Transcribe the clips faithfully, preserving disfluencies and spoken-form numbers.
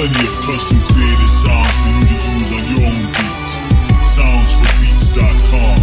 Plenty of custom created sounds for you to use on your own beats. sounds for beats dot com.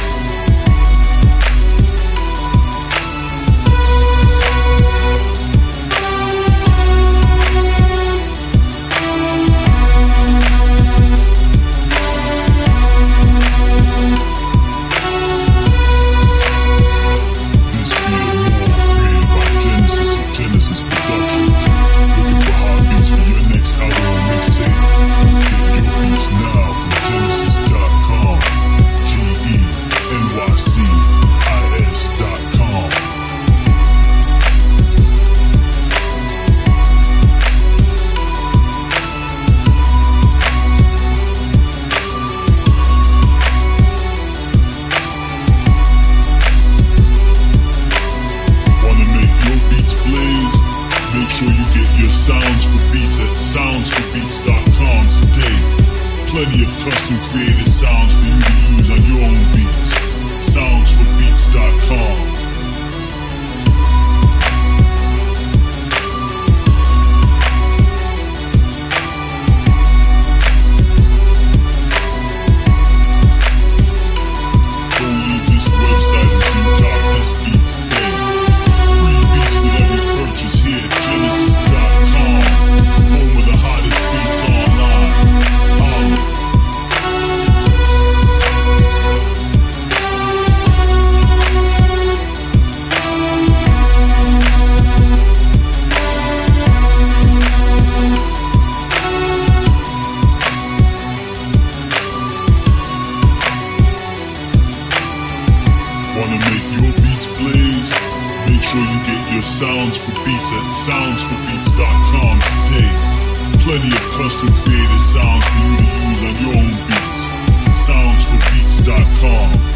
Sounds for beats at sounds for beats dot com today. Plenty of custom created sounds for you to use on your own beats. sounds for beats dot com. Wanna make your beats blaze? Make sure you get your sounds for beats at sounds for beats dot com today. Plenty of custom created sounds for you to use on your own beats. sounds for beats dot com.